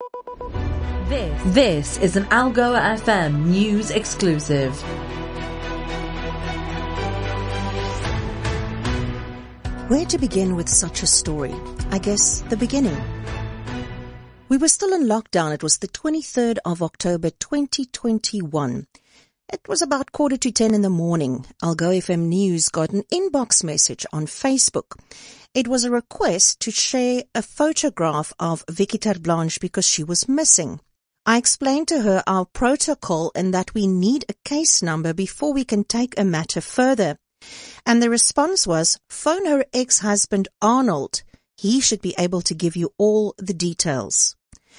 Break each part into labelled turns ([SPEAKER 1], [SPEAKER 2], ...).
[SPEAKER 1] This is an Algoa FM news exclusive.
[SPEAKER 2] Where to begin with such a story? I guess the beginning. We were still in lockdown. It was the 23rd of October 2021. It was about 9:45 in the morning. Algoa FM News got an inbox message on Facebook. It was a request to share a photograph of Vicky ter Blanche because she was missing. I explained to her our protocol and that we need a case number before we can take a matter further. And the response was, phone her ex-husband Arnold. He should be able to give you all the details.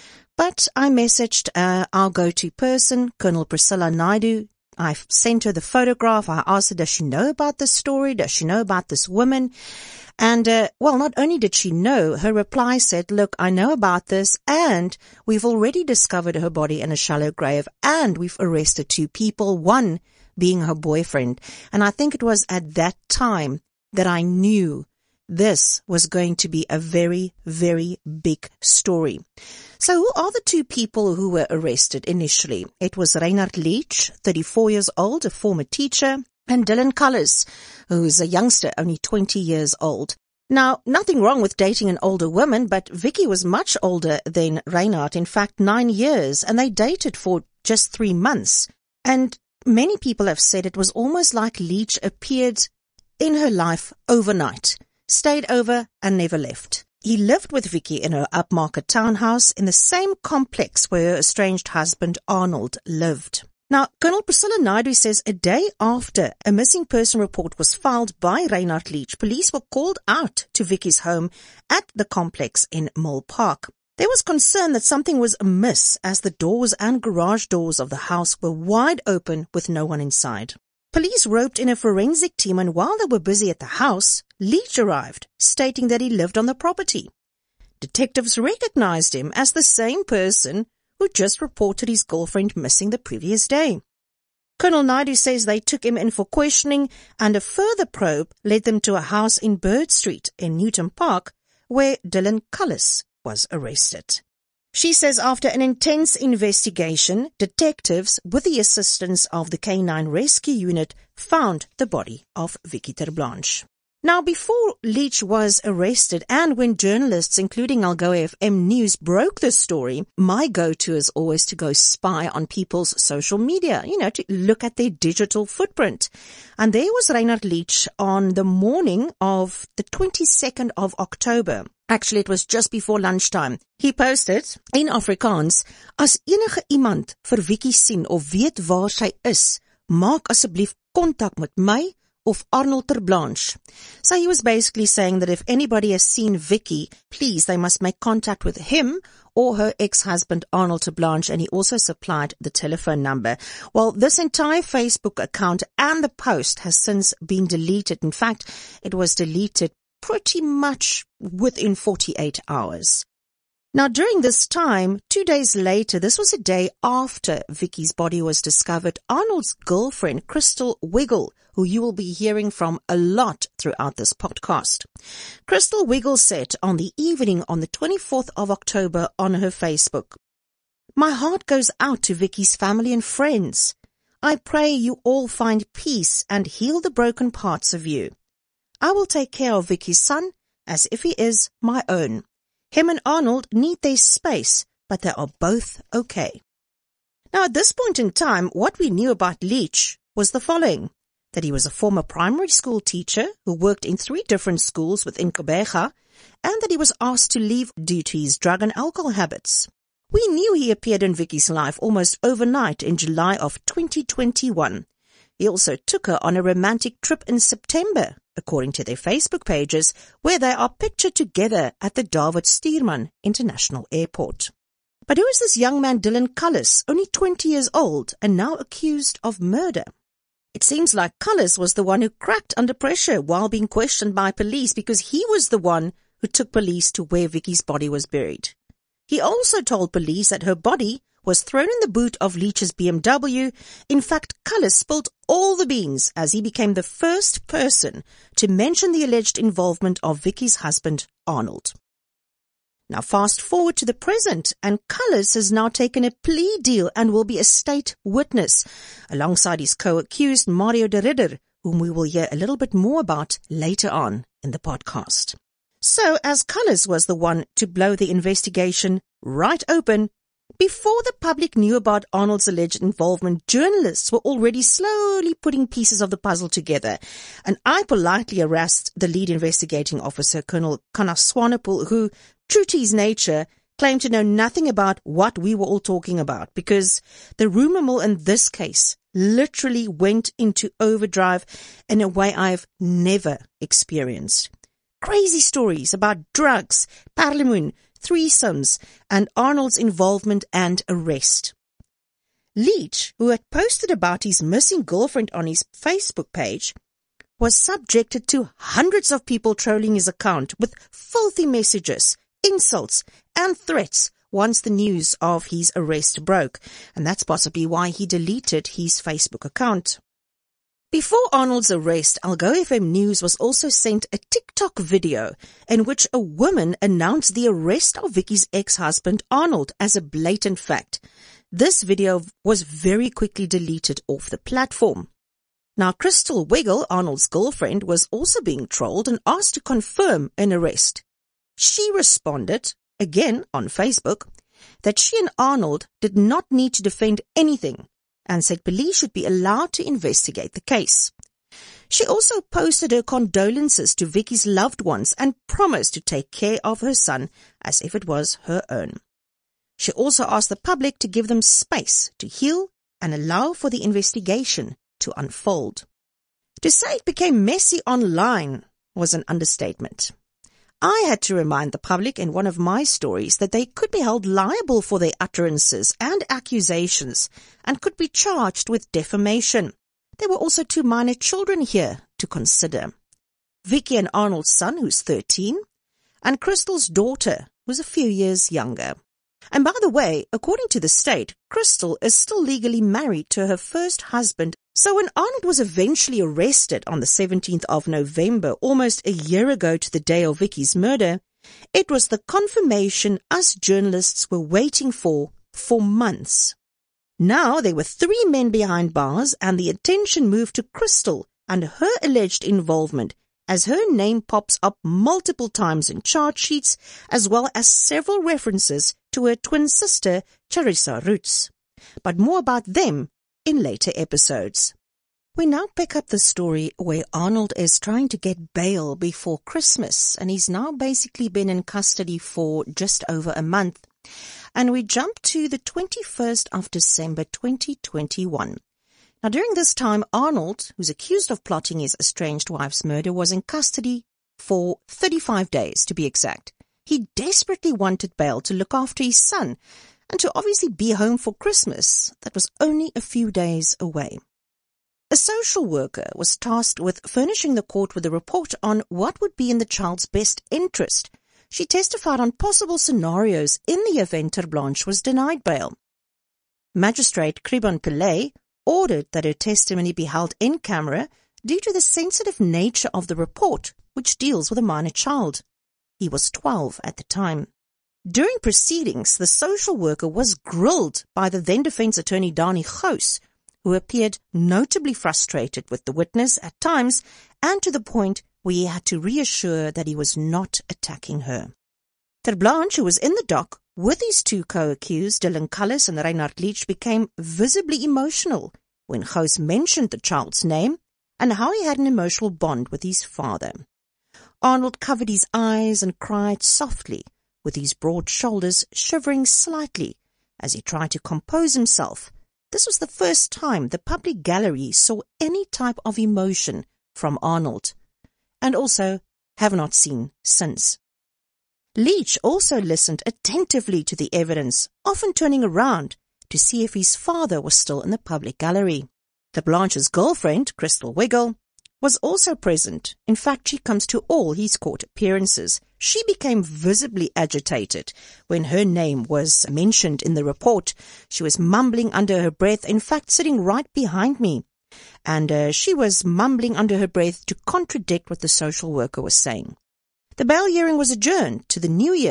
[SPEAKER 2] But I messaged our go-to person, Colonel Priscilla Naidu. I sent her the photograph. I asked her, does she know about this story? Does she know about this woman? And, not only did she know, her reply said, look, I know about this, and we've already discovered her body in a shallow grave, and we've arrested 2 people, one being her boyfriend. And I think it was at that time that I knew this was going to be a very, very big story. So who are the 2 people who were arrested initially? It was Reinhard Leach, 34 years old, a former teacher, and Dylan Cullis, who's a youngster, only 20 years old. Now, nothing wrong with dating an older woman, but Vicky was much older than Reinhard, in fact 9 years, and they dated for just 3 months. And many people have said it was almost like Leach appeared in her life overnight, stayed over and never left. He lived with Vicky in her upmarket townhouse in the same complex where her estranged husband Arnold lived. Now, Colonel Priscilla Naidu says a day after a missing person report was filed by Reinhard Leach, police were called out to Vicky's home at the complex in Mill Park. There was concern that something was amiss as the doors and garage doors of the house were wide open with no one inside. Police roped in a forensic team, and while they were busy at the house, Leach arrived, stating that he lived on the property. Detectives recognized him as the same person who just reported his girlfriend missing the previous day. Colonel Naidu says they took him in for questioning, and a further probe led them to a house in Bird Street in Newton Park, where Dylan Cullis was arrested. She says after an intense investigation, detectives, with the assistance of the K9 Rescue Unit, found the body of Vicky ter Blanche. Now, before Leach was arrested, and when journalists, including Algoa FM News, broke this story, my go-to is always to go spy on people's social media, to look at their digital footprint. And there was Reinhard Leach on the morning of the 22nd of October. Actually, it was just before lunchtime. He posted in Afrikaans, as enige iemand vir Vicky sien of weet waar sy is, maak asseblief kontak met my of Arnold ter Blanche. So he was basically saying that if anybody has seen Vicky, please, they must make contact with him or her ex-husband Arnold ter Blanche, and he also supplied the telephone number. Well, this entire Facebook account and the post has since been deleted. In fact, it was deleted pretty much within 48 hours. Now, during this time, 2 days later, this was a day after Vicky's body was discovered, Arnold's girlfriend, Crystal Wiggle, who you will be hearing from a lot throughout this podcast. Crystal Wiggle said on the evening on the 24th of October on her Facebook, "My heart goes out to Vicky's family and friends. I pray you all find peace and heal the broken parts of you. I will take care of Vicky's son as if he is my own. Him and Arnold need their space, but they are both okay." Now, at this point in time, what we knew about Leach was the following: that he was a former primary school teacher who worked in 3 different schools within Gqeberha, and that he was asked to leave due to his drug and alcohol habits. We knew he appeared in Vicky's life almost overnight in July of 2021. He also took her on a romantic trip in September, according to their Facebook pages, where they are pictured together at the David Stuurman International Airport. But who is this young man Dylan Cullis, only 20 years old and now accused of murder? It seems like Cullis was the one who cracked under pressure while being questioned by police, because he was the one who took police to where Vicky's body was buried. He also told police that her body was thrown in the boot of Leach's BMW. In fact, Cullis spilled all the beans as he became the first person to mention the alleged involvement of Vicky's husband, Arnold. Now fast forward to the present, and Cullis has now taken a plea deal and will be a state witness, alongside his co-accused Mario de Ridder, whom we will hear a little bit more about later on in the podcast. So, as Cullis was the one to blow the investigation right open, before the public knew about Arnold's alleged involvement, journalists were already slowly putting pieces of the puzzle together, and I politely harassed the lead investigating officer, Colonel Connor Swanepoel, who, true to his nature, claimed to know nothing about what we were all talking about, because the rumor mill in this case literally went into overdrive in a way I've never experienced. Crazy stories about drugs, parlemoen, threesomes, and Arnold's involvement and arrest. Leach, who had posted about his missing girlfriend on his Facebook page, was subjected to hundreds of people trolling his account with filthy messages, insults, and threats once the news of his arrest broke, and that's possibly why he deleted his Facebook account. Before Arnold's arrest, Algoa FM News was also sent a TikTok video in which a woman announced the arrest of Vicky's ex-husband Arnold as a blatant fact. This video was very quickly deleted off the platform. Now, Crystal Wiggle, Arnold's girlfriend, was also being trolled and asked to confirm an arrest. She responded, again on Facebook, that she and Arnold did not need to defend anything, and said police should be allowed to investigate the case. She also posted her condolences to Vicky's loved ones and promised to take care of her son as if it was her own. She also asked the public to give them space to heal and allow for the investigation to unfold. To say it became messy online was an understatement. I had to remind the public in one of my stories that they could be held liable for their utterances and accusations and could be charged with defamation. There were also 2 minor children here to consider. Vicky and Arnold's son, who's 13, and Crystal's daughter, who's a few years younger. And by the way, according to the state, Crystal is still legally married to her first husband. So when Arnold was eventually arrested on the 17th of November, almost a year ago to the day of Vicky's murder, it was the confirmation us journalists were waiting for months. Now there were 3 men behind bars, and the attention moved to Crystal and her alleged involvement, as her name pops up multiple times in charge sheets, as well as several references to her twin sister, Charissa Roots. But more about them in later episodes. We now pick up the story where Arnold is trying to get bail before Christmas, and he's now basically been in custody for just over a month. And we jump to the 21st of December 2021. Now, during this time, Arnold, who's accused of plotting his estranged wife's murder, was in custody for 35 days, to be exact. He desperately wanted bail to look after his son and to obviously be home for Christmas. That was only a few days away. A social worker was tasked with furnishing the court with a report on what would be in the child's best interest. She testified on possible scenarios in the event Ter Blanche was denied bail. Magistrate Kribon Pillay ordered that her testimony be held in camera due to the sensitive nature of the report, which deals with a minor child. He was 12 at the time. During proceedings, the social worker was grilled by the then defense attorney Dani Gous, who appeared notably frustrated with the witness at times, and to the point where he had to reassure that he was not attacking her. Ter Blanche, who was in the dock with his 2 co-accused, Dylan Cullis and Reinhard Leach, became visibly emotional when Gous mentioned the child's name and how he had an emotional bond with his father. Arnold covered his eyes and cried softly, with his broad shoulders shivering slightly as he tried to compose himself. This was the first time the public gallery saw any type of emotion from Arnold, and also have not seen since. Leach also listened attentively to the evidence, often turning around to see if his father was still in the public gallery. Ter Blanche's girlfriend, Crystal Wiggle, was also present. In fact, she comes to all his court appearances. She became visibly agitated when her name was mentioned in the report. She was mumbling under her breath, in fact, sitting right behind me. And she was mumbling under her breath to contradict what the social worker was saying. The bail hearing was adjourned to the new year,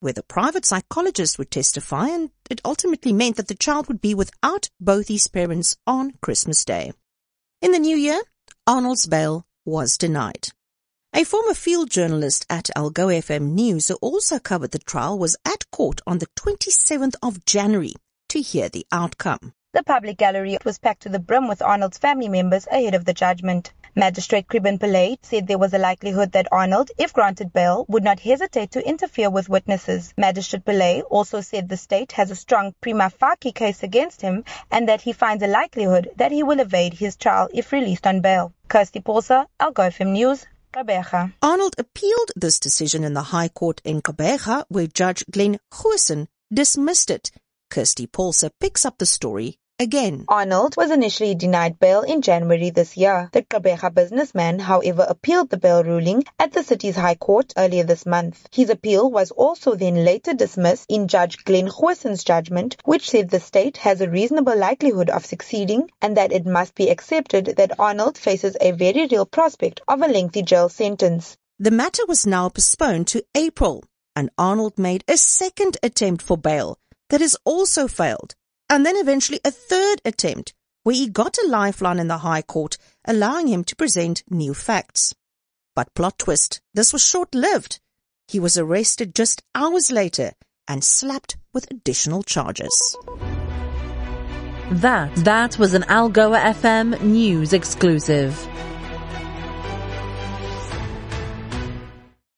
[SPEAKER 2] where the private psychologist would testify, and it ultimately meant that the child would be without both his parents on Christmas Day. In the new year, Arnold's bail was denied. A former field journalist at Algoa FM News who also covered the trial was at court on the 27th of January to hear the outcome.
[SPEAKER 3] The public gallery was packed to the brim with Arnold's family members ahead of the judgment. Magistrate Kriben Pillay said there was a likelihood that Arnold, if granted bail, would not hesitate to interfere with witnesses. Magistrate Pillay also said the state has a strong prima facie case against him and that he finds a likelihood that he will evade his trial if released on bail. Kirsty Paulser, Algoa FM News, Gqeberha.
[SPEAKER 2] Arnold appealed this decision in the High Court in Gqeberha, where Judge Glenn Goosen dismissed it. Kirsty Paulser picks up the story again.
[SPEAKER 3] Arnold was initially denied bail in January this year. The Gqeberha businessman, however, appealed the bail ruling at the city's High Court earlier this month. His appeal was also then later dismissed in Judge Glenn Goosen's judgment, which said the state has a reasonable likelihood of succeeding and that it must be accepted that Arnold faces a very real prospect of a lengthy jail sentence.
[SPEAKER 2] The matter was now postponed to April, and Arnold made a second attempt for bail that has also failed, and then eventually a third attempt where he got a lifeline in the High Court, allowing him to present new facts. But plot twist, this was short-lived. He was arrested just hours later and slapped with additional charges.
[SPEAKER 1] That was an Algoa FM News exclusive.